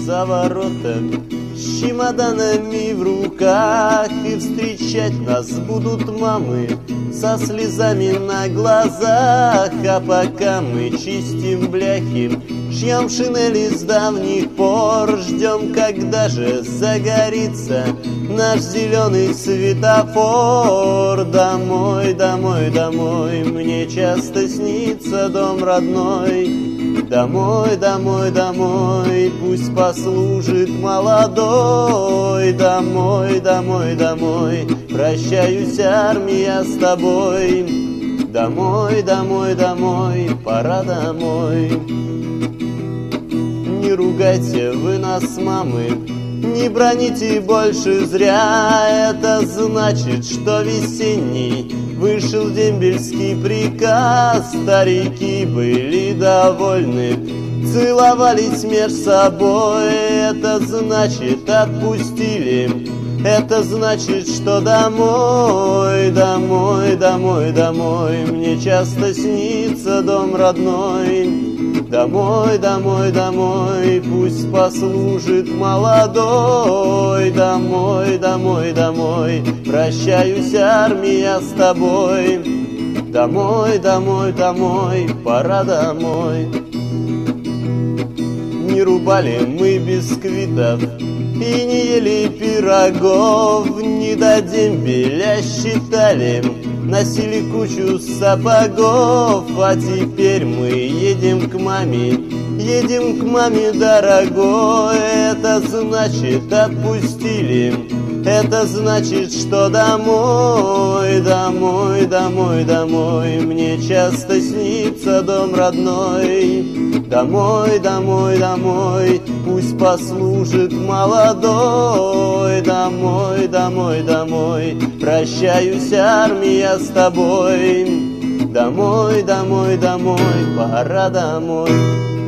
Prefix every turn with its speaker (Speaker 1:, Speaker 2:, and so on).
Speaker 1: за ворота с чемоданами в руках, и встречать нас будут мамы со слезами на глазах. А пока мы чистим бляхи, шьем шинели с давних пор, ждем, когда же загорится наш зеленый светофор. Домой, домой, домой, мне часто снится дом родной. Домой, домой, домой, пусть послужит молодой. Домой, домой, домой, прощаюсь, армия, с тобой. Домой, домой, домой, пора домой. Не ругайте вы нас, мамы, не броните больше зря. Это значит, что весенний вышел дембельский приказ. Старики были довольны, целовались меж собой. Это значит, отпустили, это значит, что домой. Домой, домой, домой, мне часто снится дом родной. Домой, домой, домой, пусть послужит молодой. Домой, домой, домой, прощаюсь, армия, с тобой. Домой, домой, домой, пора домой. Не рубали мы бисквитов и не ели пирогов, не до дембеля считали, носили кучу сапогов. А теперь мы едем к маме, дорогой. Это значит, отпустили, это значит, что домой. Домой, домой, домой, мне часто снится дом родной. Домой, домой, домой, пусть послужит молодой. Домой, домой, домой, прощаюсь, армия, с тобой. Домой, домой, домой, пора домой.